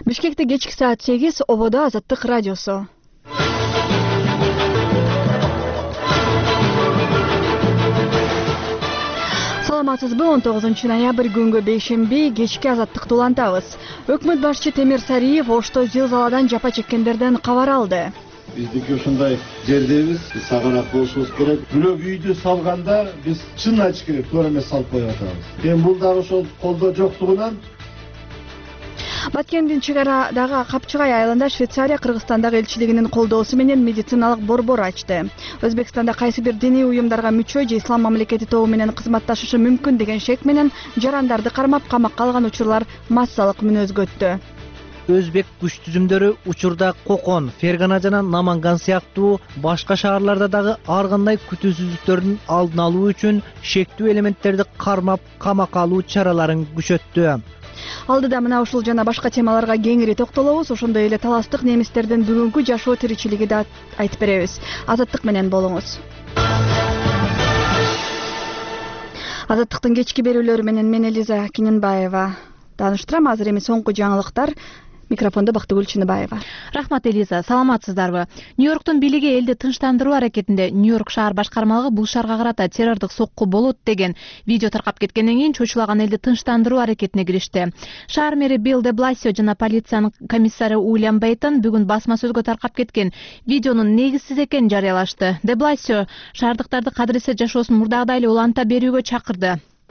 Бишкекте кечки саат 8 ободо Азаттык радиосу. Саламатсызбы, 19-ноябрь күнгө бейшемби кечки Азаттыкты улантабыз. Өкмөт башчы Темир Сариев Ошто зилзаладан жапа чеккендерден кабар алды. Биздики ушундай жердебиз, сагыраак болушубуз керек. Бирок үйдү салганда биз чын айтыш керек, туура эмес салып коюп атабыз. Эми бул дагы ошол колдоо жоктугунан Баткендин чегарадагы Капчыгай айылында Швейцария Кыргызстандагы элчилигинин колдоосу менен медициналык борбор ачты. Өзбекстанда кайсы бир диний уюмдарга мүчө же ислам мамлекети тобу менен кызматташышы мүмкүн деген шек менен жарандарды кармап камакка алган учурлар массалык мүнөзгө өттү. Өзбек күч түзүмдөрү учурда Кокон, Фергана жана Наманган сыяктуу башка шаарларда дагы ар кандай күтүүсүздүктөрдүн алдын алуу үчүн шектүү элементтерди кармап камакка алуу чараларын күчөттү. Алдыда мына ушул жана башка темаларга кеңири токтолобуз. Ошондой эле таластык немистердин бүгүнкү жашоо тиричилиги да айтып беребиз. Азаттык менен болуңуз. Азаттыктын кечки берүүлөрү менен мен Элиза Киненбаева тааныштырам. Азыр эми соңку жаңылыктар. Микрофондо Бактыгүл Чыныбаева. Рахмат, Элиза. Саламатсыздарбы? Нью-Йорктун бийлиги элди тынчтандыруу аракетинде Нью-Йорк шаар башкармалыгы бул шаарга карата террордук сокку болот деген видео таркап кеткенден кийин чочулаган элди тынчтандыруу аракетине киришти. Шаар мэри Билл де Бласио жана полициянын комиссары Уильям Бейтон бүгүн басма сөзгө таркап кеткен видеонун негизсиз экенин жарыялашты. Де Бласио шаардыктарды кадыресе жашоосун мурдагыдай эле уланта берүүгө чакырды.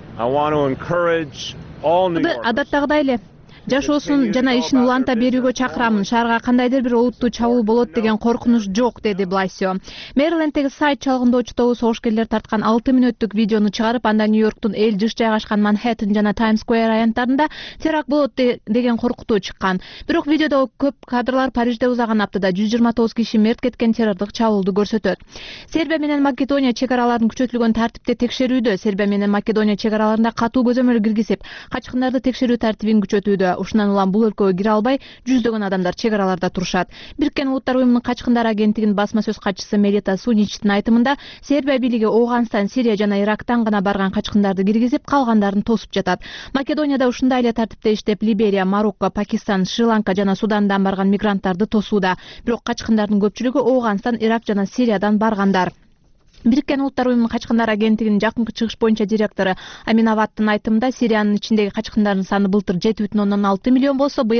Адаттагыдай эле жашоосун жана ишин уланта берүүгө чакырамын. Шаарга кандайдыр бир олуттуу чабуул болот деген коркунуч жок, деди Бласио. Мэриленддеги сайт чалгындоочу тобу согушкерлер тарткан 6 мүнөттүк видеону чыгарып, анда Нью-Йорктун эл жыш жайгашкан Манхэттен жана Таймс Сквер аянттарында теракт болот деген коркутуу чыккан. Бирок видеодо көп кадрлар Парижде узаган аптада 129 киши мерт кеткен террордук чабуулду көрсөтөт. Сербия менен Македония чек араларын күчөтүлгөн тартипте текшерүүдө. Сербия менен Македония чек араларында катуу көзөмөл киргизип, качкындарды текшерүү тартибин күчөтүүдө. Ушундан улам бул өлкөгө кире албай, жүздөгөн адамдар чек араларда турушат. Бириккен Улуттар уюмунун качкындар агенттигинин басма сөз катчысы Мелита Суничтин айтымында, Сербия бийлиги Ооганстан, Сирия жана Ирактан гана барган качкындарды киргизип, калгандарын тосуп жатат. Македонияда ушундай эле тартипте иштеп, Либерия, Марокко, Пакистан, Шри-Ланка жана Судандан барган мигранттарды тосууда. Бирок качкындардын көпчүлүгү Ооганстан, Ирак жана Сириядан баргандар. Бириккен Улуттар уюмунун качкындар агенттигинин жакынкы чыгыш боюнча директору Аминаваттын айтымында, Сириянын ичиндеги качкындардын саны былтыр 7,6 миллион болсо, быйыл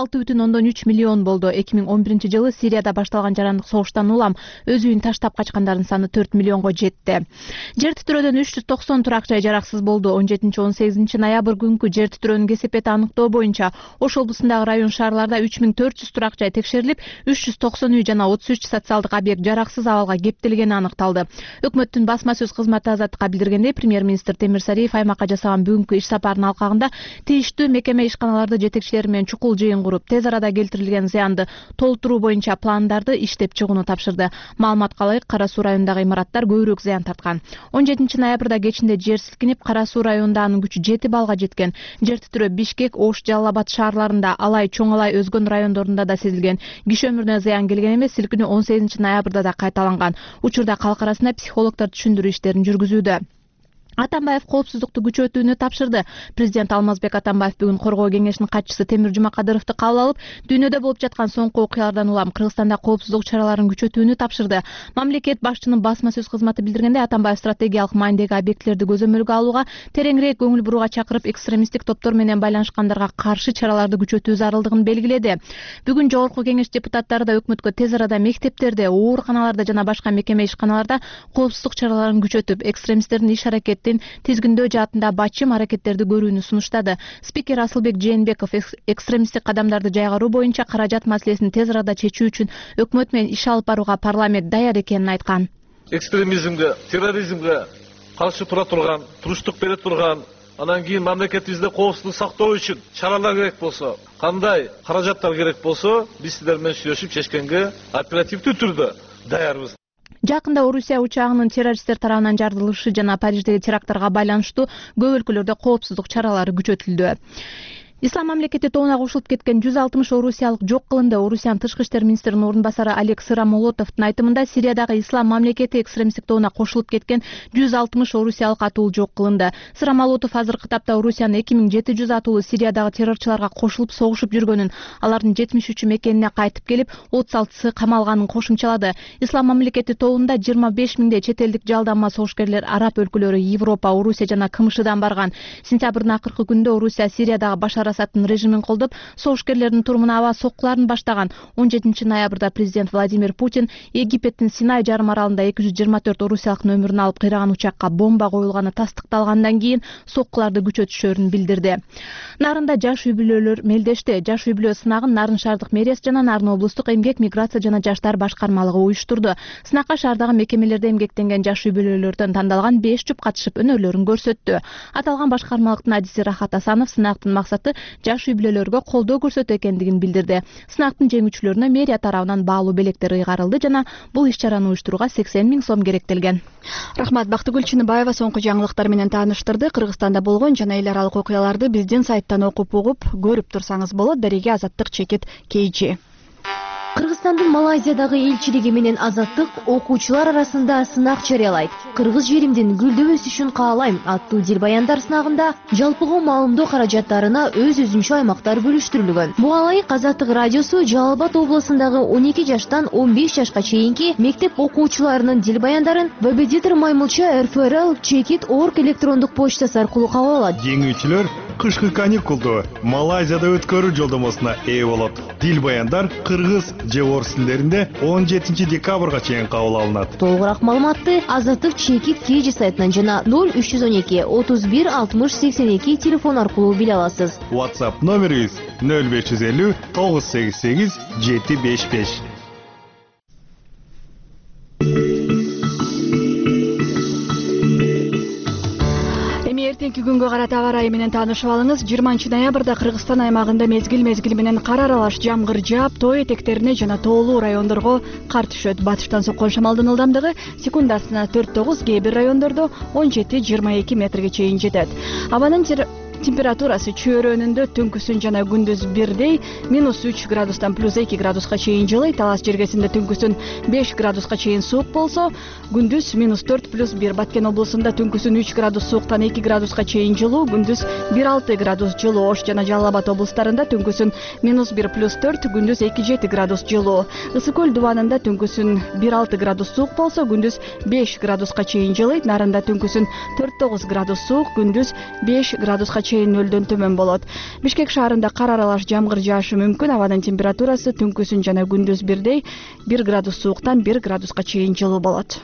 6,3 миллион болду. 2011-жылы Сирияда башталган жарандык согуштан улам өз үйүн таштап качкандардын саны 4 миллионго жетти. Жер титирөөдөн 390 турак жай жараксыз болду. 17-18 ноябрь күнкү жер титирөөнүн кесепети аныктоо боюнча Ош облусундагы район шаарларда 3400 турак жай текшерилип, 390 үй жана 33 социалдык объект жараксыз абалга кептелгени аныкталды. Өкмөттүн басма сөз кызматы Азаттыкка билдиргендей, премьер-министр Темир Сариев аймакка жасаган бүгүнкү иш сапарынын алкагында тийиштүү мекеме ишканаларды жетекчилери менен чукул жыйын куруп, тез арада келтирилген зыянды толтуруу боюнча пландарды иштеп чыгууну тапшырды. Маалыматка ылайык, Кара Суу районундагы имараттар көбүрөөк зыян тарткан. 17 ноябрда кечинде жер силкинип, Кара Суу районунда анын күчү 7 баллга жеткен. Жер титирөө Бишкек, Ош, Жалал-Абад шаарларында, Алай, Чоң Алай, Өзгөн райондорунда да сезилген. Киши өмүрүнө зыян келген эмес, силкинүү 18 ноябрда да кайталанган. Учурда калк арасында психологдор түшүндүрүү иштерин жүргүзүүдө. Атамбаев коопсуздукту күчөтүүнү тапшырды. Президент Алмазбек Атамбаев бүгүн Коргоо кеңешинин катчысы Темир Жумакадыровду кабыл алып, дүйнөдө болуп жаткан соңку окуялардан улам Кыргызстанда коопсуздук чараларын күчөтүүнү тапшырды. Мамлекет башчынын басма сөз кызматы билдиргенде, Атамбаев стратегиялык маанидеги объектилерди көзөмөлгө алууга, тереңирээк көңүл бурууга чакырып, экстремисттик топтор менен байланышкандарга каршы чараларды күчөтүү зарылдыгын белгиледи. Бүгүн Жогорку кеңеш депутаттары да өкмөткө тез арада мектептерде, ооруканаларда жана башка мекеме ишканаларда коопсуздук чараларын күчөтүп, экстремисттердин иш аракети тизгиндөө жаатында бачым аракеттерди көрүүнү сунуштады. Спикер Асылбек Жээнбеков экстремисттик кадамдарды жайгаруу боюнча каражат маселесин тез арада чечүү үчүн өкмөт менен иш алып барууга парламент даяр экенин айткан. Экстремизмге, терроризмге каршы тура турган, туруштук бере турган, анан кийин мамлекетибизде коопсуздук сактоо үчүн чаралар керек болсо, кандай каражаттар керек болсо, биз сиздер менен сүйлөшүп чечкенге оперативдүү түрдө даярбыз. Жакында Орусия учагынын террористтер тарабынан жарылышы жана Париждеги теракттарга байланыштуу көп өлкөлөрдө коопсуздук чаралары күчөтүлдү. Ислам мамлекети тобуна кошулуп кеткен 160 орусиялык жок кылынды. Орусиянын тышкы иштер министринин орун басары Олег Сырамолотовдун айтымында Сириядагы Ислам мамлекети экстремисттик тобуна кошулуп кеткен 160 орусиялык атуу жок кылынды. Сырамолотов азыркы тапта Орусиянын 2700 атуулу Сириядагы террорчуларга кошулуп согушуп жүргөнүн, алардын 73 мекенине кайтып келип, 36сы камалганын кошумчалады. Ислам мамлекети тобунда 25 миңдей чет элдик жалданма согушкерлер араб өлкөлөрү, Европа, Орусия жана КМШдан барган. Сентябрдын акыркы күндө Орусия Сириядагы Башар Асадтын режимин колдоп, согушкерлердин турумуна аба соккуларын баштаган. 17 ноябрда президент Владимир Путин Египеттин Синай жарым аралында 224 орусиялыктын өмүрүн алып кыйраган учакка бомба коюлганы тастыкталгандан кийин соккуларды күчөтүшөрүн билдирди. Нарында жаш үй бүлөлөр мелдешти. Жаш үй бүлө сынагын Нарын шаардык мэриясы жана Нарын облустук эмгек, миграция жана жаштар башкармалыгы уюштурду. Сынакка шаардагы мекемелерде эмгектенген жаш үй бүлөлөрдөн тандалган 5 жұп катышып өнөрлөрүн көрсөттү. Аталган башкармалыктын адиси Рахат Асанов сынактын максаты жаш үй бүлөлөргө колдоо көрсөтүү экендигин билдирди. Сынактын жеңүүчүлөрүнө мэрия тарабынан баалуу белектер ыйгарылды жана бул иш-чараны уюштурууга 80 миң сом керектелген. Рахмат. Бактыгүл Чыныбаева соңку жаңылыктар менен тааныштырды. Кыргызстанда болгон жана эл аралык окуяларды биздин сайттан окуп угуп көрүп турсаңыз болот. Дареге Азаттык Чекит KG. Кыргызстандын Малайзиядагы элчилиги менен Азаттык окуучулар арасында сынак жарыялайт. Кыргыз жеримдин гүлдөп өсүшүн каалайм аттуу дилбаяндар сынагында жалпыга маалымдоо каражаттарына өз-өзүнчө аймактар бөлүштүрүлгөн. Буга ылайык Азаттык радиосу Жалал Абад облусундагы 12 жаштан 15 жашка чейинки мектеп окуучуларынын дилбаяндарын Вебедитор Маймылча rfrl@chekit.org электрондук почтасы аркылуу кабыл алат. Жеңүүчүлөр кышкы каникулду Малайзияда өткөрүү жолдомосуна ээ болот. Дилбаяндар кыргыз же орус тилдеринде 17 декабрга чейин кабыл алынат. Толугураак маалыматты Азаттык Чекит KG сайтынан жана 0312 31 60 82 телефон аркылуу биле аласыз. WhatsApp номерибиз 0550 988 755. Эртеңки күнгө карата аба ырайы менен таанышып алыңыз. 20 ноябрда Кыргызстан аймагында мезгил менен кар аралаш жамгыр жаап, тоо этектерине жана тоолуу райондорго кар түшөт. Батыштан соккон шамалдын ылдамдыгы секундасына 4-9, кээ бир райондордо 17-22 метрге чейин жетет. Абанын температурасы чөйрөнүндө түнкүсүн жана күндүз бирдей -3 градустан +2 градуска чейин жылый. Талас жергесинде түнкүсүн 5 градуска чейин суук болсо, күндүз -4 +1. Баткен облусунда түнкүсүн 3 градус сууктан 2 градуска чейин жылуу, күндүз 1-6 градус жылуу. Ош жана Жалал Абад облустарында түнкүсүн -1 +4, күндүз 2-7 градус жылуу. Ысык көл дубанында түнкүсүн 1-6 градус суук болсо, күндүз 5 градуска чейин жылый. Нарында түнкүсүн 4-9 градус суук, күндүз 5 градуска чейин нөлдөн төмөн болот. Бишкек шаарында кар аралаш жамгыр жаашы мүмкүн. Абанын температурасы түнкүсүн жана күндүз бирдей 1 градус сууктан 1 градуска чейин жылуу болот.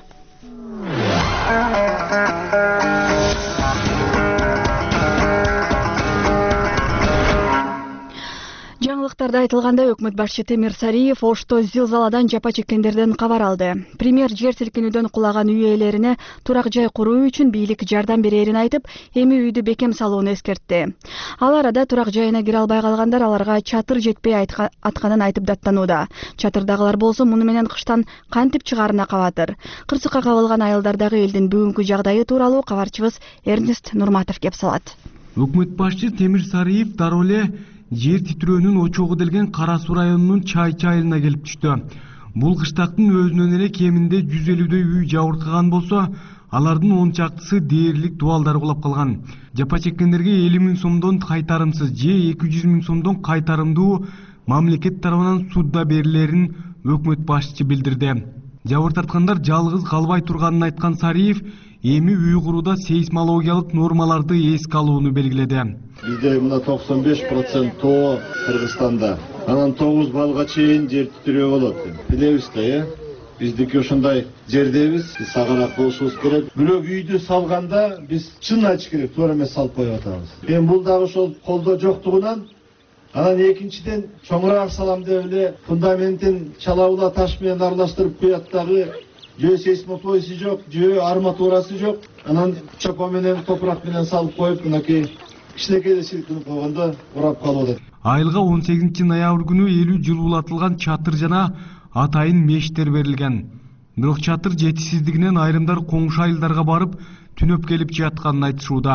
Жаңылыктарда айтылгандай, өкмөт башчы Темир Сариев Ошто зилзаладан жапа чеккендерден кабар алды. Премьер жер силкинүүдөн кулаган үй ээлерине турак жай куруу үчүн бийлик жардам берерин айтып, эми үйдү бекем салууну эскертти. Ал арада турак жайына кире албай калгандар аларга чатыр жетпей атканын айтып даттанууда. Чатырдагылар болсо муну менен кыштан кантип чыгаарына кабатыр. Кырсыкка кабылган айылдардагы элдин бүгүнкү жагдайы тууралуу кабарчыбыз Эрнест Нурматов кеп салат. Өкмөт башчы Темир Сариев дароо эле жер титирөөнүн очогу делген Кара Суу районунун Чайчы айылына келип түштү. Бул кыштактын өзүнөн эле кеминде 150дөй үй жабыркаган болсо, алардын 10 чактысы дээрлик дубалдар кулап калган. Жапа чеккендерге 50 миң сомдон кайтарымсыз же 200 миң сомдон кайтарымдуу мамлекет тарабынан судда берилерин өкмөт башчы билдирди. Жабыр тарткандар жалгыз калбай турганын айткан Сариев эми үй курууда сейсмологиялык нормаларды эске алууну белгиледи. Бизде мына 95% тоо Кыргызстанда. Анан 9 балга чейин жер титирөө болот. Билебиз да, биздики ошондой жердебиз, сагараак болушубуз керек. Бирок үйдү салганда биз чын ачык керек, туура эмес салып коюп атабыз. Эми бул дагы ошол колдоо жоктугунан, анан экинчиден чоңураак салам деп эле фундаментин чалабыла таш менен аралаштырып коет дагы. Жөө сейсмоплойсу жок, жөө арматурасы жок. Анан чопо менен, топурак менен салып коюп, мынакей кичинекей силкинип койгондо урап калып атат. Айылга 18 ноябрь күнү 50 жылуулатылган чатыр жана атайын мештер берилген. Бирок чатыр жетишсиздигинен айрымдар коңшу айылдарга барып түнөп келип жатканын айтышууда.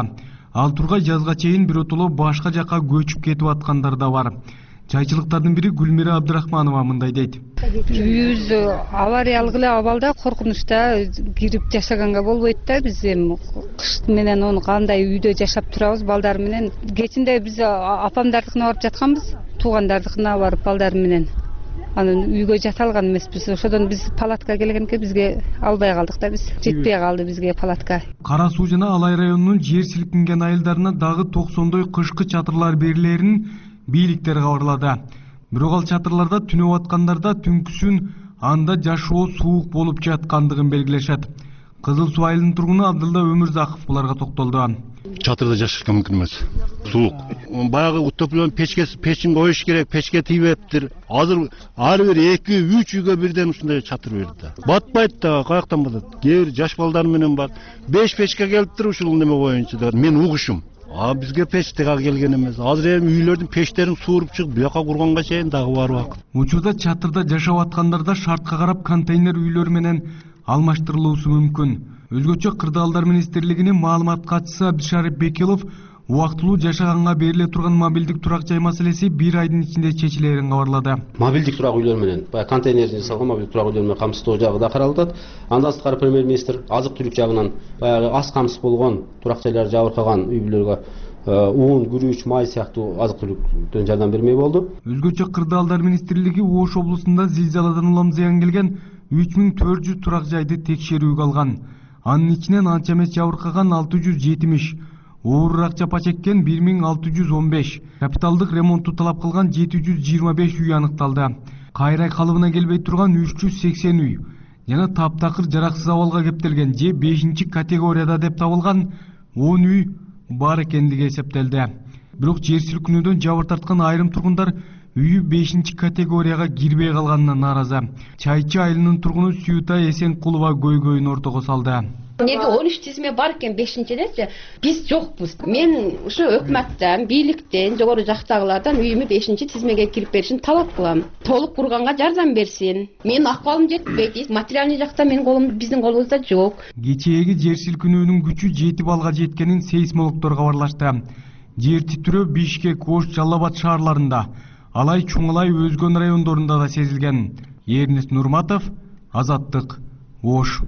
Ал тургай жазга чейин биротоло башка жака көчүп кетип аткандар да бар. Чайчылыктардын бири Гүлмира Абдрахманова мындай дейт. Үйүбүз авариялык эле абалда, коркунучта кирип жашаганга болбойт да. Биз эми кыш менен оны кандай үйдө жашап турабыз балдар менен. Кечинде биз апамдардыкына барып жатканбыз, туугандардыкына барып балдар менен. Анан үйгө жата алган эмеспиз. Ошодон биз палатка келгенке бизге албай калдык да, биз жетпей калды бизге палатка. Кара Суу жана Алай районунун жер силкинген айылдарына дагы 90 кышкы чатырлар берилерин бийликтер кабарлады. Бирок ал чатырларда түнөп аткандарда түнкүсүн анда жашоо суук болуп жаткандыгын белгилешет. Кызыл Суу айылынын тургуну Абдылда Өмүрзаков буларга токтолду. Чатырда жашашка мүмкүн эмес. Суук. Баягы утоплен печин коюш керек, печке тийбептир. Азыр ар бир 2-3 үйгө бирден ушундай чатыр берди. Батпайт да, каяктан батат? Кээ бир жаш балдар менен бар. 5 печке келиптир ушул неме боюнча. Мен угушум. Бизге печ тега келген эмес. Азыр эми үйлөрдүн печтерин сууруп чыгып, буяка курганга чейин дагы бар убакыт. Учурда чатырда жашап аткандарда шартка карап контейнер үйлөр менен алмаштырылуусу мүмкүн. Өзгөчө Кырдаалдар министрлигинин маалымат катчысы Абдышарып Бекилов убактылуу жашаганга бериле турган мобилдик турак жай маселеси 1 айдын ичинде чечилерин кабарлады. Мобилдик турак үйлөр менен, контейнерден жасалган мобилдик турак үйлөр менен камсыздоо жагы да каралып атат. Андан сырткары премьер-министр азык-түлүк жагынан баягы аз камсыз болгон турак жайлар жабыркаган үй бүлөлөргө уун, күрүч, май сыяктуу азык-түлүктөн жардам бермей болду. Өзгөчө Кырдаалдар министрлиги Ош облусунда зилзаладан улам зыян келген 3400 турак жайды текшерүүгө алган. Анын ичинен анча эмес жабыркаган 670, оорураак жапа чеккен 1615, капиталдык ремонтту талап кылган 725 үй аныкталды. Кайрай калыбына келбей турган 380 үй жана таптакыр жараксыз абалга кептелген же 5-категорияда деп табылган 10 үй бар экендиги эсептелди. Бирок жер силкинүүдөн жабыр тарткан айрым тургундар үйү 5-категорияга кирбей калганына нааразы. Чайчы айылынын тургуну Сүйүта Эсенкулова көйгөйүн ортого салды. Неге 13 тизме бар экен 5-дечи биз жокпуз. Мен ушу өкмөттөн, бийликтен, жогору жактагылардан үйүмө 5-тизмеге кирип беришин талап кылам. Толук курганга жардам берсин. Менин акыбалым жетпейт. Материалдык жакта менин колум, биздин колубузда жок. Кечээги жер силкинүүнүн күчү 7 балга жеткенин сейсмологдор кабарлашты. Жер титирөө Бишкек, Ош, Жалал Абад шаарларында, Алай, Чуңалай, өзгөн райондорунда да сезилген. Эрнест Нурматов, Азаттык, Ош.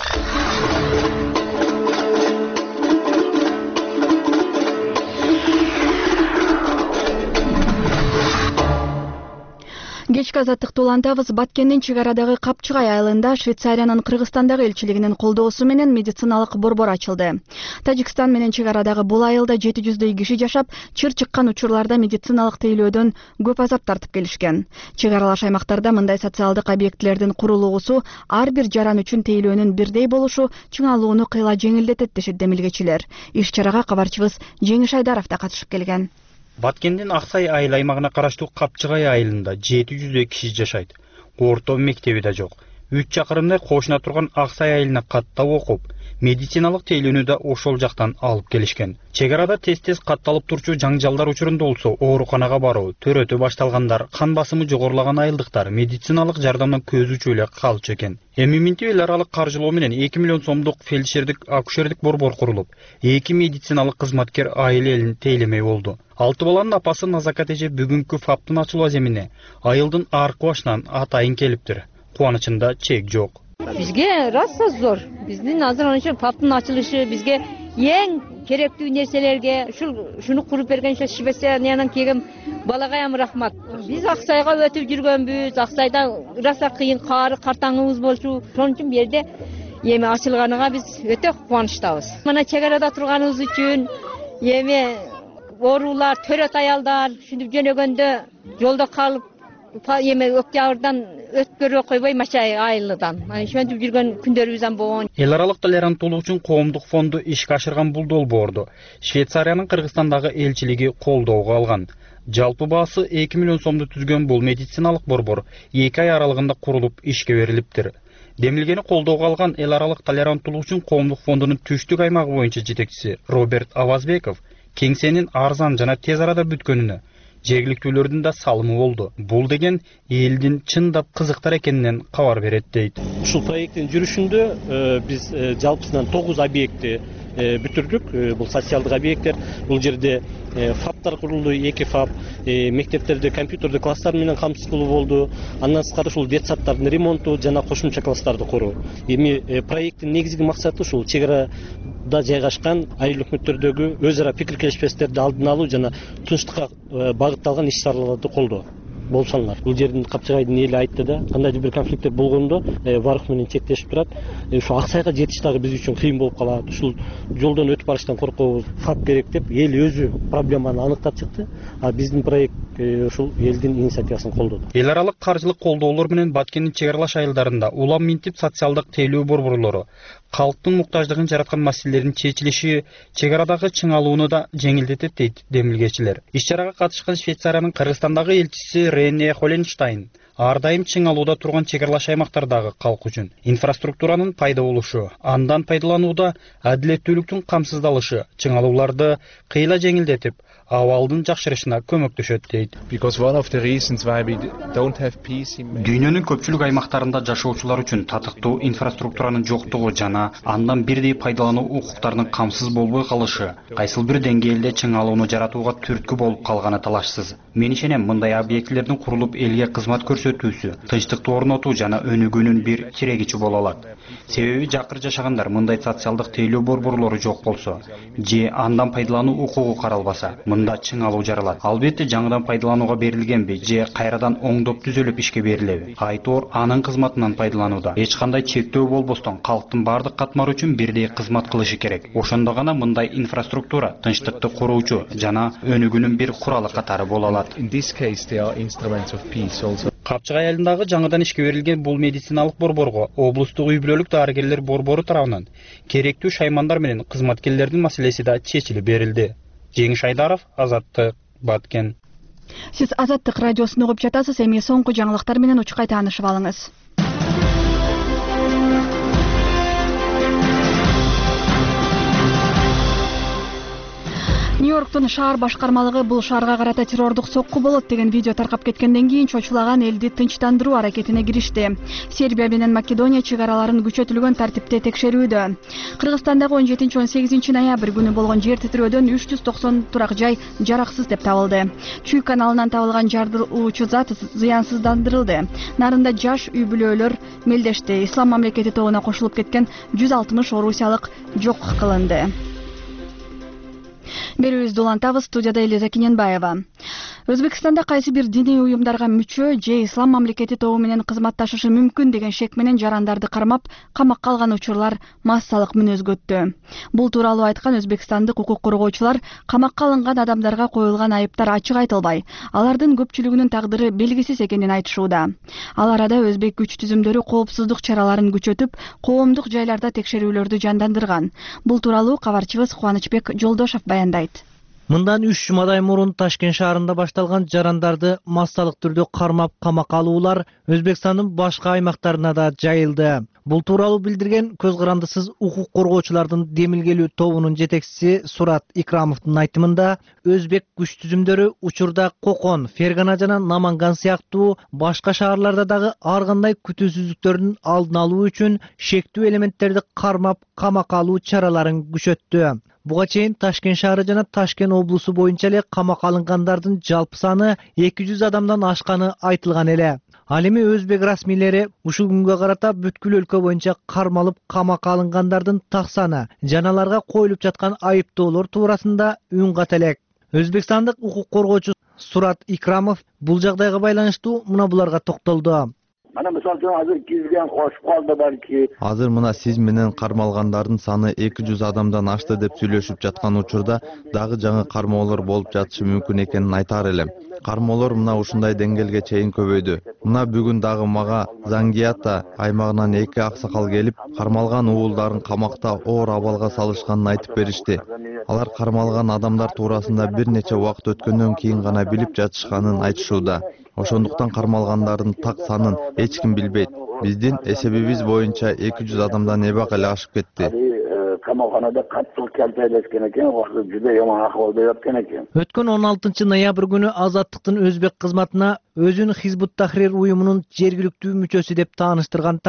Кечки азаттыкты улантабыз. Баткендин чек арадагы Капчыгай айылында Швейцариянын Кыргызстандагы элчилигинин колдоосу менен медициналык борбор ачылды. Тажикстан менен чек арадагы бул айылда 700дөй киши жашап, чыр чыккан учурларда медициналык тейлөөдөн көп азап тартып келишкен. Чек аралаш аймактарда мындай социалдык объектилердин курулуусу ар бир жаран үчүн тейлөөнүн бирдей болушу чыңалууну кыйла жеңилдетет дешет демилгечилер. Иш чарага кабарчыбыз Жеңиш Айдаров да катышып келген. Баткендин Аксай айыл аймагына караштуу Капчыгай айылында 700 киши жашайт. Орто мектеби да жок. 3 чакырымдай кошуна турган Аксай айылына каттап окуп, медициналык тейлөөнү да ошол жактан алып келишкен. Чек арада тез-тез катталып турчу жаңжалдар учурунда болсо ооруканага баруу, төрөтө башталгандар, кан басымы жогорулаган айылдыктар медициналык жардамдан көз учуу эле калчу экен. Эми минтип эл аралык каржылоо менен 2 миллион сомдук фельдшердик акушердик борбор курулуп, 2 медициналык кызматкер айыл элин тейлемей болду. 6 баланын апасы Назакат эже бүгүнкү фаптын ачылуу аземине айылдын аркы башынан атайын келиптир. Кубанычында чек жок. Бизге раса зор. Биздин азыр ошо фаптын ачылышы бизге эң керектүү нерселерге шуну куруп берген Швейцариянан келген балагайым рахмат. Биз Аксайга өтүп жүргөнбүз. Аксайда раса кыйын картаңыбыз болчу. Ошон үчүн бу жерде эми ачылганына биз өтө кубанычтабыз. Мына чек арада турганыбыз үчүн эми оорулар, төрөт аялдар ушинтип жөнөгөндө жолдо калып эми октябрдан өткөрө койбой Машай айылыдан. Мына ошентип жүргөн күндөрүбүз болгон. Эл аралык толеранттуулук үчүн коомдук фонду ишке ашырган бул долбоорду Швейцариянын Кыргызстандагы элчилиги колдоого алган. Жалпы баасы 2 миллион сомду түзгөн бул медициналык борбор 2 ай аралыгында курулуп ишке берилиптир. Демилгени колдоого алган эл аралык толеранттуулук үчүн коомдук фондунун түштүк аймагы боюнча жетекчиси Роберт Авазбеков кеңсенин арзан жана тез арада бүткөнүнө жергиликтүүлөрдүн да салымы болду. Бул деген элдин чындап кызыктар экенинен кабар берет дейт. Ушул проекттин жүрүшүндө биз жалпысынан 9 объектти бүтүрдүк. Бул социалдык объекттер. Бул жерде фаптар курулду, 2 фап, мектептерде компьютердик класстар менен камсыздуу болду. Андан сырткары ушул детсадтардын ремонту жана кошумча класстарды куруу. Эми проекттин негизги максаты ушул чек арада жайгашкан айыл өкмөттөрдөгү өз ара пикир келишпестиктерди алдын алуу жана тынчтыкка багытталган иш чараларды колдоо болсоңлар. Бул жердин Капчыгайдын эли айтты да, кандайдыр бир конфликттер болгондо Варык менен чектешип турат. Ушу Аксайга жетиш дагы биз үчүн кыйын болуп калат. Ушул жолдон өтүп барыштан коркобуз. ФАП керек деп эл өзү проблеманы аныктап чыкты. А биздин проект ушул элдин инициативасын колдоду. Эл аралык каржылык колдоолор менен Баткендин чек аралаш айылдарында улам минтип социалдык тейлөө борборлору калктын муктаждыгын жараткан маселелердин чечилиши чек арадагы чыңалууну да жеңилдетет дейт демилгечилер. Иш чарага катышкан Швейцариянын Кыргызстандагы элчиси Рене Холенштайн ар дайым чыңалууда турган чек аралаш аймактардагы калк үчүн инфраструктуранын пайда болушу, андан пайдаланууда адилеттүүлүктүн камсыздалышы чыңалууларды кыйла жеңилдетип, абалдын жакшырышына көмөктөшөт дейт. Дүйнөнүн көпчүлүк аймактарында жашоочулар үчүн татыктуу инфраструктуранын жоктугу жана андан бирдей пайдалануу укуктарынын камсыз болбой калышы кайсыл бир деңгээлде чыңалууну жаратууга түрткү болуп калганы талашсыз. Мен ишенем, мындай объектилердин курулуп элге кызмат көрсөтүүсү, тынчтыкты орнотуу жана өнүгүүнүн бир чирегичи боло алат. Себеби жакыр жашагандар мындай социалдык тейлөө борборлору жок болсо же андан пайдалануу укугу каралбаса, мында чыңалуу жаралат. Албетте жаңыдан пайдаланууга берилгенби же кайрадан оңдоп түзөлүп ишке берилеби? Айтор анын кызматынан пайдаланууда. Эч кандай чектөө болбостон калктын бардык катмары үчүн бирдей кызмат кылышы керек. Ошондо гана мындай инфраструктура тынчтыкты куруучу жана өнүгүүнүн бир куралы катары боло алат. Капчыгай айылындагы жаңыдан ишке берилген бул медициналык борборго облустук үй-бүлөлүк дарыгерлер борбору тарабынан керектүү шаймандар менен кызматкерлердин маселеси да чечилип берилди. Жеңиш Айдаров, Азаттык, Баткен. Сиз Азаттык радиосун угуп жатасыз, эми соңку жаңылыктар менен учкай таанышып алыңыз. Нью-Йорктун шаар башкармалыгы бул шаарга карата террордук сокку болот деген видео таркап кеткенден кийин чочулаган элди тынчтандыруу аракетине киришти. Сербия менен Македония чек араларын күчөтүлгөн тартипте текшерүүдө. Кыргызстандагы 17-18 ноябрь күнү болгон жер титирөөдөн 390 турак жай жараксыз деп табылды. Чүй каналынан табылган жарылуучу зат зыянсыздандырылды. Нарында жаш үй-бүлөлөр мелдешти. Ислам мамлекети тобуна кошулуп кеткен 160 орусиялык жок кылынды. Берүүбүздү улантабыз. Студияда Элиза Кененбаева. Өзбекстанда кайсы бир диний уюмдарга мүчө же ислам мамлекети тобу менен кызматташышы мүмкүн деген шек менен жарандарды кармап, камакка алган учурлар массалык мүнөзгө өттү. Бул тууралуу айткан өзбекстандык укук коргоочулар камакка алынган адамдарга коюлган айыптар ачык айтылбай, алардын көпчүлүгүнүн тагдыры белгисиз экенин айтышууда. Ал арада өзбек күч түзүмдөрү коопсуздук чараларын күчөтүп, коомдук жайларда текшерүүлөрдү жандандырган. Бул тууралуу кабарчыбыз Кубанычбек Жолдошов баяндайт. Мындан 3 жумадай мурун Ташкент шаарында башталган жарандарды массалык түрдө кармап камакка алуулар Өзбекстандын башка аймактарына да жайылды. Бул тууралуу билдирген көз карандысыз укук коргоочулардын демилгелүү тобунун жетекчиси Сурат Икрамовдун айтымында, өзбек күч түзүмдөрү учурда Кокон, Фергана жана Наманган сыяктуу башка шаарларда дагы ар кандай күтүүсүздүктөрдүн алдын алуу үчүн шектүү элементтерди кармап камакка алуу чараларын күчөттү. Буга чейин Ташкент шаары жана Ташкент облусу боюнча эле камакка алынгандардын жалпы саны 200 адамдан ашканы айтылган эле. Ал эми өзбек расмийлери ушул күнгө карата бүткүл өлкө боюнча кармалып камакка алынгандардын так саны жана аларга коюлуп жаткан айыптоолор туурасында үн ката элек. Өзбекстандык укук коргоочу Сурат Икрамов бул жагдайга байланыштуу мына буларга токтолду. Mana misal üçün hazır gizgen koşup kaldı belki. Азыр мына сиз менен кармалгандардын саны 200 адамдан ашты деп сүйлөшүп жаткан учурда дагы жаңы кармоолор болуп жатышы мүмкүн экенин айтар элем. Кармоолор мына ушундай деңгээлге чейин көбөйдү. Мына бүгүн дагы мага Зангиата аймагынан 2 аксакал келип, кармалган уулдарын камакта оор абалга салышканын айтып беришти. Алар кармалган адамдар туурасында бир нече убакыт өткөндөн кийин гана билип жатышканын айтышууда. Ошондуктан кармалгандардын так санын эч ким билбейт. Биздин эсебибиз боюнча 200 адамдан эбак эле ашып кетти. Камакханада катчылык келтелешкен экен, ошо жүдө жаман акыбалда жаткан экен. Өткөн 16 ноябрь күнү Азаттыктын өзбек кызматына өзүн Хизбут Тахрир уюмунун жергиликтүү мүчөсү деп тааныштырган тарап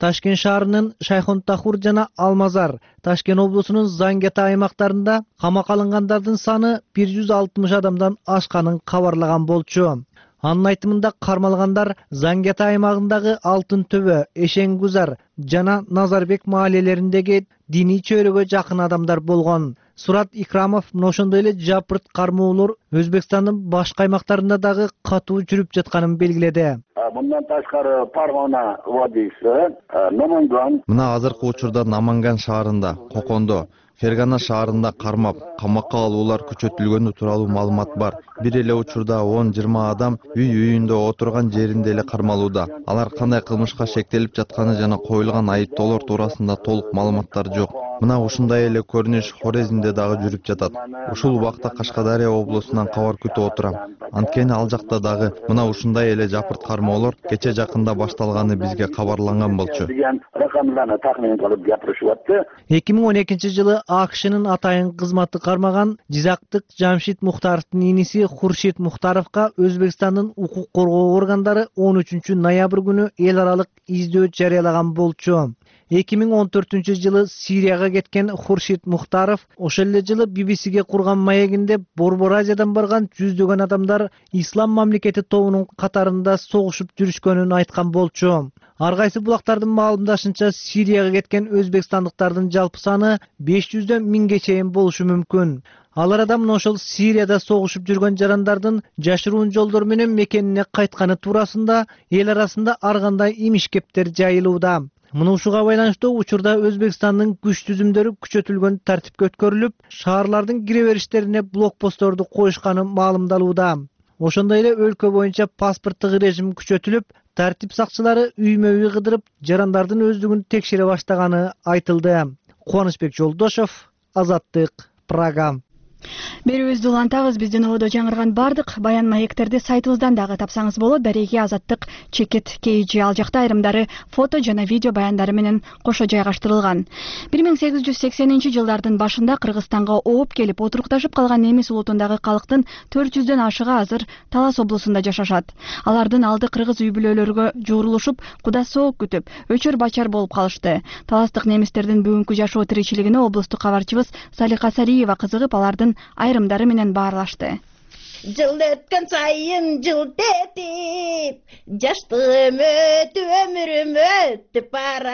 Ташкент шаарынын Шайхонтахур жана Алмазар, Ташкент облусунун Зангета аймактарында камакка алынгандардын саны 160 адамдан ашканын кабарлаган болчу. Анын айтымында кармалгандар Зангета аймагындагы Алтын Төбө, Эшенгузар жана Назарбек маалелериндеги диний чөйрөгө жакын адамдар болгон. Сурат Икрамов ошондой эле жапырт кармоолор Өзбекстандын башка аймактарында дагы катуу жүрүп жатканын белгиледи. Bundan tashqari Farg'ona vodiysi, Namangan. Мына азыркы учурда Наманган шаарында, Кокондо, Фергана шаарында кармап, камакка алуулар күчөтүлгөнү тууралуу маалымат бар. Бир эле учурда 10-20 адам үйүндө отурган жеринде эле кармалууда. Алар кандай кылмышка шектелип жатканы жана коюлган айыптоолор туурасында толук маалыматтар жок. Мына ушундай эле көрүнүш Хорезмде дагы жүрүп жатат. Ушул убакта Кашкадария облусунан кабар күтүп отурам. Анткени ал жакта дагы мына ушундай эле жапырт кармоолор кече жакында башталганы бизге кабарланган болчу. 2012 жылы АКШнын атайын кызматы кармаган Жизактык Жамшит Мухтаровдун иниси Хуршит Мухтаровго Өзбекстандын укук коргоо органдары 13 ноябрь күнү эл аралык издөө жарыялаган болчу. 2014 жылы Сирияга кеткен Хуршит Мухтаров ошол эле жылы BBCге курган маегинде Борбор Азиядан барган жүздөгөн адамдар Ислам мамлекети тобунун катарында согушуп жүрүшкөнүн айткан болчу. Ар кайсы булактардын маалымдашынча Сирияга кеткен өзбекстандыктардын жалпы саны 500дөн 1000ге чейин болушу мүмкүн. Ал арада мына ошол Сирияда согушуп жүргөн жарандардын жашыруун жолдор менен мекенине кайтканы туурасында эл арасында ар кандай имиш-кептер жайылууда. Мына ушуга байланыштуу учурда Өзбекстандын күч түзүмдөрү күчөтүлгөн тартипке өткөрүлүп, шаарлардын кире бериштерине блокпостторду коюшканы маалымдалууда. Ошондой эле өлкө боюнча паспорттук режим күчөтүлүп, тартип сакчылары үймө-үй кыдырып, жарандардын өздүгүн текшере баштаганы айтылды. Кубанычбек Жолдошов, Азаттык, Прага. Берүүбүздү улантабыз. Биздин одо жаңырган бардык баян маектерди сайтыбыздан дагы тапсаңыз болот. Дареги Азаттык чекит KG ал жакта айрымдары фото жана видео баяндары менен кошо жайгаштырылган. 1880-жылдардын башында Кыргызстанга ооп келип отурукташып калган немис улутундагы калктын 400дөн ашыгы азыр Талас облусунда жашашат. Алардын алды кыргыз үй бүлөлөргө жуурулушуп, куда сөөк күтүп, өчөр бачар болуп калышты. Таластык немистердин бүгүнкү жашоо тиричилигине облустук кабарчыбыз Салика Сариева кызыгып, алардын айрымдары менен баарлашты. Жыл өткөн сайын жылт этип, жаштыгым өтүп, өмүрүм өтүп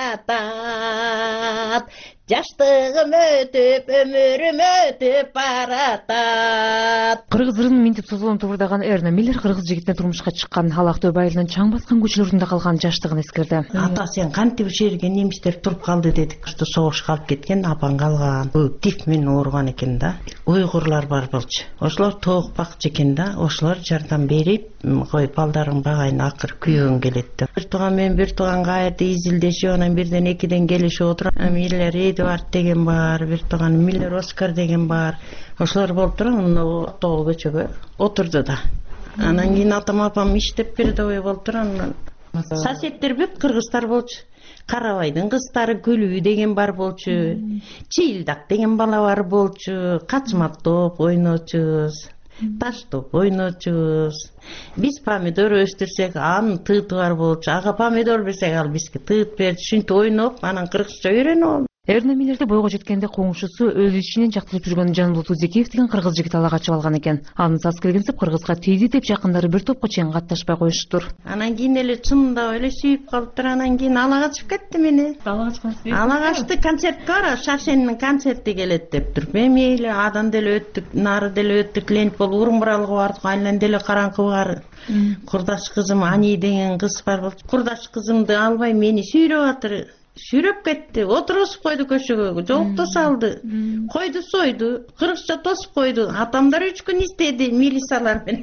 баратат. Жаштыгым өтүп, өмүрүм өтүп баратат. Кыргыздын минтип созулуп турдаган Эрна Миллер кыргыз жигитине турмушка чыккан Ала Актөбө айылынын чаң баскан көчөлөрүндө калган жаштыгын эскерди. Ата, сен кантип ушул жерге немистер туруп калды дедик. Согушка алып кеткен апаң калган. Тиф менен ооруган экен да. Уйгурлар бар болчу. Ошолор тоок бакчы экен да. Ошолор жардам берип, коюп балдарың багайын акыр күйгөн келет. Бир тууган менен бир тууган кайерде изилдешип, анан бирден экиден келишип отуруп, Миллер Эдвард деген бар, бир тууган Миллер Оскар деген бар. Ошолор болуп туруп, тоол көчөгө отурду да. Анан кийин атам апам иштеп передовой болуп туруп, анан соседтер бүт кыргыздар болчу. Карабайдын кыздары Күлүү деген бар болчу. Чыйылдак деген бала бар болчу. Качмак топ ойночубуз. Таш топ ойночубуз. Биз помидор өстүрсөк, анын тыыты бар болчу. Ага помидор берсек, ал бизге тыыт берди. Шинтип ойноп, анан кыргызча үйрөнүп алдым. Эрна Миллерди бойго жеткенде коңшусу өз ичинен жактырып жүргөн Жанболот Узекеев деген кыргыз жигит ала качып алган экен. Анын саз келгенсип кыргызга тийди деп жакындары бир топко чейин катташпай коюшуптур. Анан кийин эле чындап эле сүйүп калыптыр. Анан кийин ала качып кетти мени. Ала качты, концерт бар, Шашенин концерти келет дептир. Мен мейли адан деле өттүк, нары деле өттүк, лент болуп Урумбуралга бардык, айынан деле караңкы бар. Курдаш кызым Ани деген кыз бар болчу. Курдаш кызымды албай мени сүйрөп атыр. Сүйрөп кетти, отургузуп койду көчөгө, жолукто салды, койду сойду, кыргызча тосуп койду. Атамдар 3 күн издеди милициялар менен.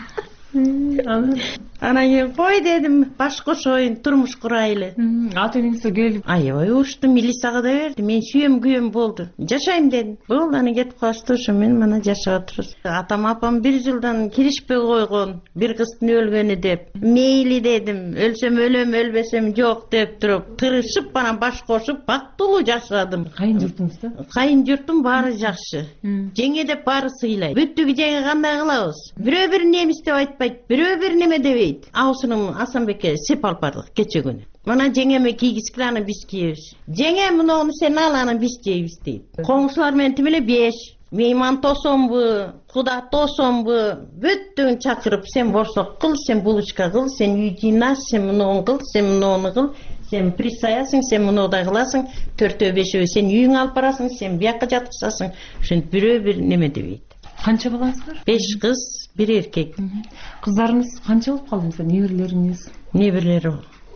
Анан кийин кой дедим, баш кошоюн, турмуш курайлы. Ата энеңиз келип, аябай урушту, милицияга да берди. Мен сүйөм күйөм болду. Жашайм дедим. Болду, анан кетип калышты, ошо мен мына жашап отурубуз. Атам апам 1 жылдан киришпей койгон, бир кыздын өлгөнү деп. Мейли дедим, өлсөм өлөм, өлбөсөм жок деп туруп, тырышып анан баш кошуп бактылуу жашадым. Кайын журтуңузда? Кайын журтум баары жакшы. Жеңе деп баары сыйлайт. Бүттүгү жеңе кандай кылабыз? Бирөө бир немис деп айтпайт, бирөө бир неме дебейт. дебейт. Аусуным Асанбекке сеп алып бардык кече күнү. Мына жеңеме кийгизгиле аны биз кийебиз. Жеңе муну сен ал, аны биз жейбиз дейт. Коңшулар менен тимеле 5. Мейман тосомбу, куда тосомбу, бүттүн чакырып, сен борсок кыл, сен булочка кыл, сен үй жыйнаш, сен муну кыл, сен муну кыл, сен присаясың, сен мунудай кыласың, 4-5 сен үйүңө алып барасың, сен бияка жаткызасың. Ошентип бирөө бир неме дебейт. Канча балаңыз бар? 5 кыз, 1 эркек. Кыздарыңыз канча болуп калды? Неберелериңиз? Неберелери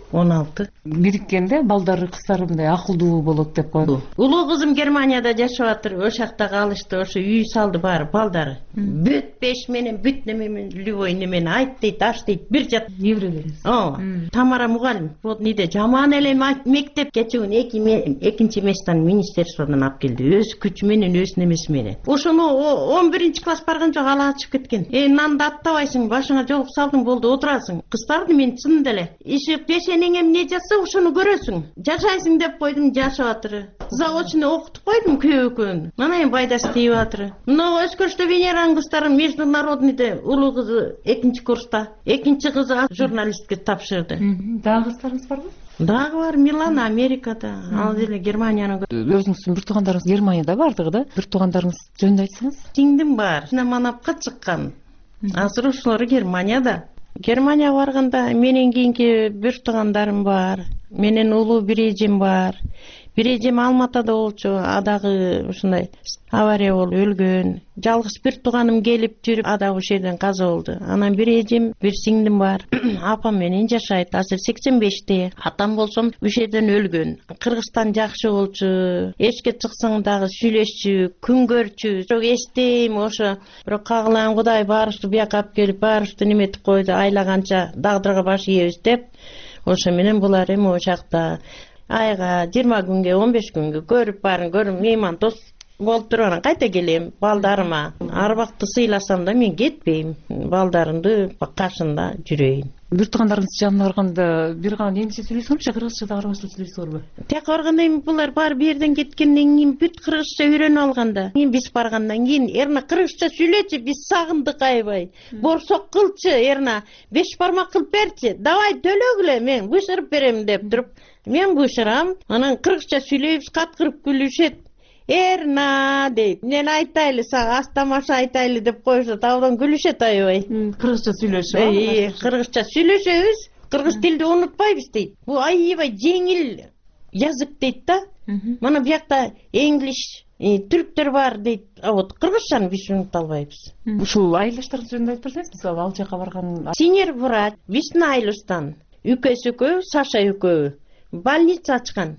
16. Бириккенде балдары кыздары мындай акылдуу болот деп коет. Улуу кызым Германияда жашап атыр. Ошол жакта калышты, ошо үй салды баары балдары. Бүт пеш менен, бүт неменен любой немени айт дейт, аш дейт, бир жат. Неберелериңиз? Тамара мугалим. Вот ниде жаман эле мектеп кечүүн экинчи месттен министерстводон алып келди. Өз күчү менен, өз немеси менен. Ошону 11-класс барган жок, ала ачып кеткен. Нанды аттабайсың, башыңа жолук салдың, болду, отурасың. Кыздарды мен чын деле иши пешенеңем не жатса, ошону көрөсүң. Жашайсың деп койдум, жашап атыр. Заочно окутуп койдум күйөөкөн. Мына эми пайдасы тийип атыр. Мына Өскөрчтө Венеранын кыздары международныйда улуу кызы 2-курста, 2-кызы журналистке тапшырды. Дагы кыздарыңыз барбы? Дагы бар, Милан, Америкада, ал деле Германиянын. Өзүңүздүн бир туугандарыңыз Германияда бардыгы да? Бир туугандарыңыз жөнүндө айтсаңыз? Сиңдим бар. Манапка чыккан. Азыр ошолор Германияда. Германияга барганда менен кийинки бир туугандарым бар. Менен улуу бир эжем бар. Бир эжем Алматада болчу, адагы ушундай авария болуп өлгөн. Жалгыз бир тууганым келип жүрүп, адагы ошол жерден каза болду. Анан бир эжем, бир сиңдим бар. Апам менен жашайт. Азыр 85-те. Атам болсом ошол жерден өлгөн. Кыргызстан жакшы болчу. Эшикке чыксаң дагы сүйлөшчү, күн көрчү. Бирок эстейм ошо. Бирок кагылам Кудай баарыбызды бияка алып келип, баарыбызды неметип койду. Айлаганча дагдырга баш ийебиз деп. Ошо менен булар эми ошол жакта айга 20 күнгө, 15 күнгө көрүп баарын көрүп, мейман дос болуп туруп анан кайта келем балдарыма. Арбакты сыйласам да мен кетпейм. Балдарымды каршында жүрөйм. Бир туугандарыңыз жанына барганда бир гана немче сүйлөйсүңөрбү же кыргызча да арабача сүйлөйсүңөрбү? Тияка барганда эми булар баары бир жерден кеткенден кийин бүт кыргызча үйрөнүп алганда. Биз баргандан кийин Эрна кыргызча сүйлөчү, биз сагындык аябай. Борсок кылчы Эрна, 5 бармак кылып берчи. Давай төлөгүлө, мен бышырып берем деп туруп. Мен бышырам, анан кыргызча сүйлөйбүз, каткырып күлүшөт. Эрна дейт. Мен айтайлы сага астамаша айтайлы деп койсо, табдан күлүшөт аябай. Кыргызча сүйлөшөбүз. Кыргызча сүйлөшөбүз. Кыргыз тилди унутпайбыз дейт. Бул аябай жеңил язык дейт да. Мына биякта English, түрктөр бар дейт. А вот кыргызчаны биз унута албайбыз. Ушул айылдаштарыңыз жөнүндө айтып берсеңиз, мисалы ал жака барган синер врач, биздин айылыбыздан үкөсү экөө, Саша экөө больница ачкан.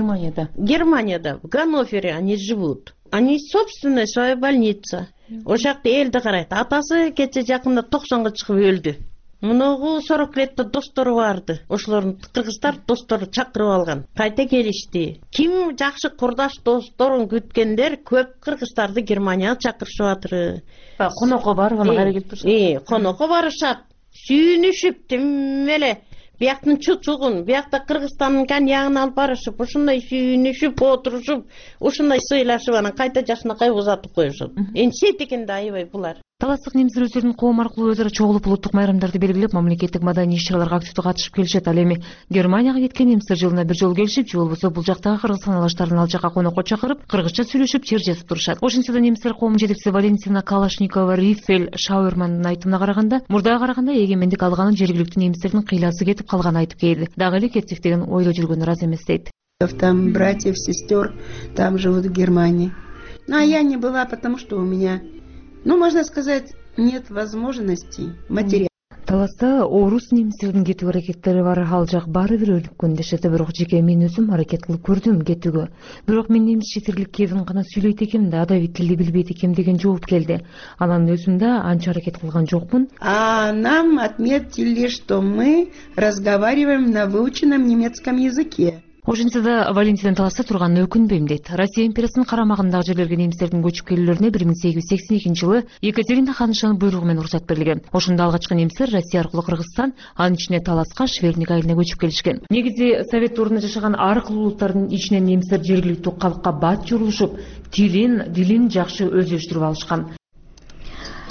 Германияда, в Ганновере они живут. Они собственная своя больница. Ошол жакта элди карайт. Атасы кече жакында 90-га чыгып өлдү. Мунугу 40 летте достору барды. Ошолордун кыргыздар достору чакырып алган. Кайта келишти. Ким жакшы курдаш досторун күткендер көп кыргыздарды Германияга чакырышып атыр. Конокко барып аны кайра келип турушат. Конокко барышат. Сүйүнүшүп тим эле бияктын чучугун, биякта Кыргызстандын коньягын алып барышып, ушундай сүйүнүшүп, отурушуп, ушундай сыйлашып, анан кайта жашынакай узатып коюшат. Энчет экен да аябай булар. Таластык немистер өздөрүнүн коом аркылуу өзара чогулуп улуттук майрамдарды белгилеп, мамлекеттик маданий иш-чараларга активдүү катышып келишет. Ал эми Германияга кеткен немистер жылына бир жолу келишип, же болбосо бул жактагы кыргыз саналаштарын ал жака конокко чакырып, кыргызча сүйлөшүп, чер жазып турушат. Ошентсе да немистер коомунун жетекчиси Валентина Калашникова Рифель Шауермандын айтымына караганда, мурдага караганда эгемендик алганын жергиликтүү немистердин кыйласы кетип калганын айтып келди. Дагы эле кетсек деген ойдо жүргөнү раз эмес дейт. Там братьев, сестер, там живут в Германии. А я не была, потому что у меня, можно сказать, нет возможности материала. Таласта орус немистердин кетүү аракеттери бар, ал жак баары бир өлүккөн дешет. Бирок жеке мен өзүм аракет кылып көрдүм кетүүгө. Бирок мен немис четирлик кээдин гана сүйлөйт экем да, адабий тилди билбейт экем деген жооп келди. Анан өзүм да анча аракет кылган жокмун. А нам отметили, что мы разговариваем на выученном немецком языке. Ошентсе да Валентина таласта турганына өкүнбөйм дейт. Россия империясынын карамагындагы жерлерге немистердин көчүп келүүлөрүнө 1882 жылы Екатерина ханышанын буйругу менен уруксат берилген. Ошондо алгачкы немистер Россия аркылуу Кыргызстан, анын ичине Таласка, Шверник айылына көчүп келишкен. Негизи Совет ордунда жашаган ар кыл улуттардын ичинен немистер жергиликтүү калкка бат журулушуп, дилин жакшы өздөштүрүп алышкан.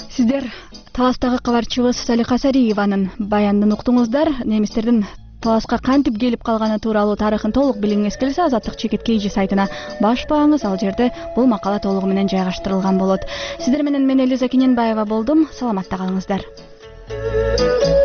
Сиздер Таластагы кабарчыбыз Салиха Сариеванын баянын уктуңуздар. Немистердин Таласка кантип келип калганы тууралуу тарыхын толук билиңиз келсе, Азаттык чекит KG сайтына баш бааңыз. Ал жерде бул макала толугу менен жайгаштырылган болот. Сиздер менен мен Элиза Кененбаева болдум. Саламатта калыңыздар.